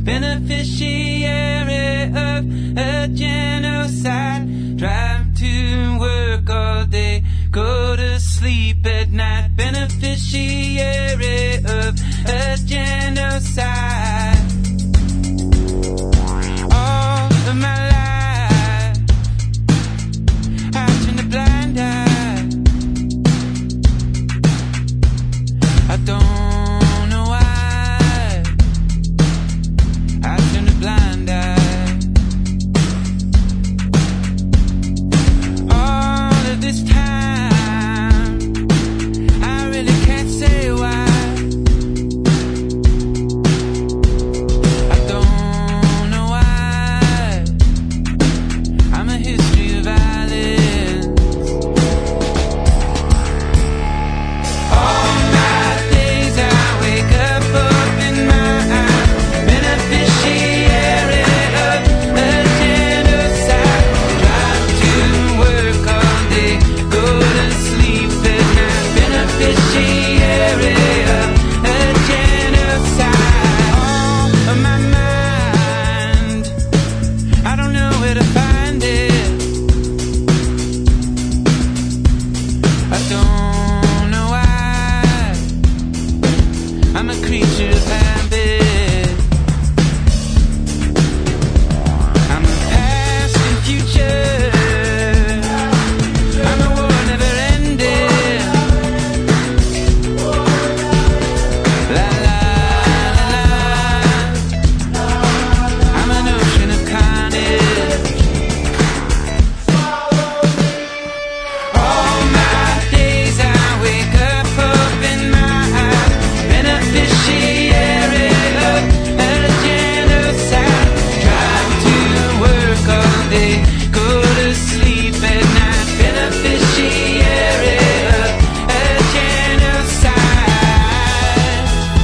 beneficiary of a genocide. Drive to work all day, go to sleep at night. Beneficiary of a genocide. All of my life I turned a blind eye. I don't know why I turned a blind eye. All of this time I really can't say why. I don't know why. I'm a history of violence. All my days I wake up in my eyes, beneficiary of a genocide. Drive to work all day, go to sleep at night. Beneficiary of a genocide. All of my mind, I don't know where to find it. I don't know why. I'm a creature of habit. I'm a past and future. I'm a war never ending. La la la la. I'm an ocean of carnage. All my days I wake up in my eyes, beneficiary of a genocide. Drive to work all day, go to sleep at night. Beneficiary of a genocide.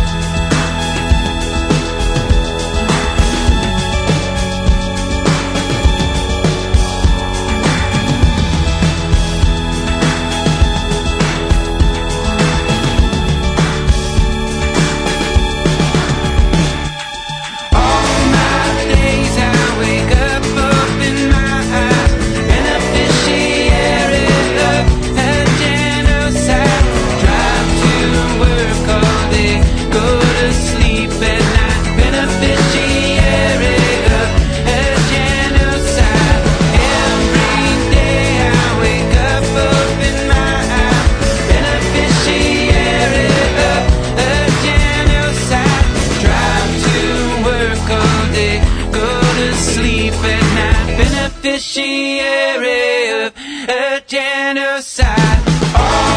All my days I wake up in my eyes, beneficiary of a genocide. Drive to work all day, go to sleep at night. Beneficiary of a genocide. Every day I wake up in my eyes, beneficiary of a genocide. Drive to work all day, go to sleep at night. Beneficiary of a genocide.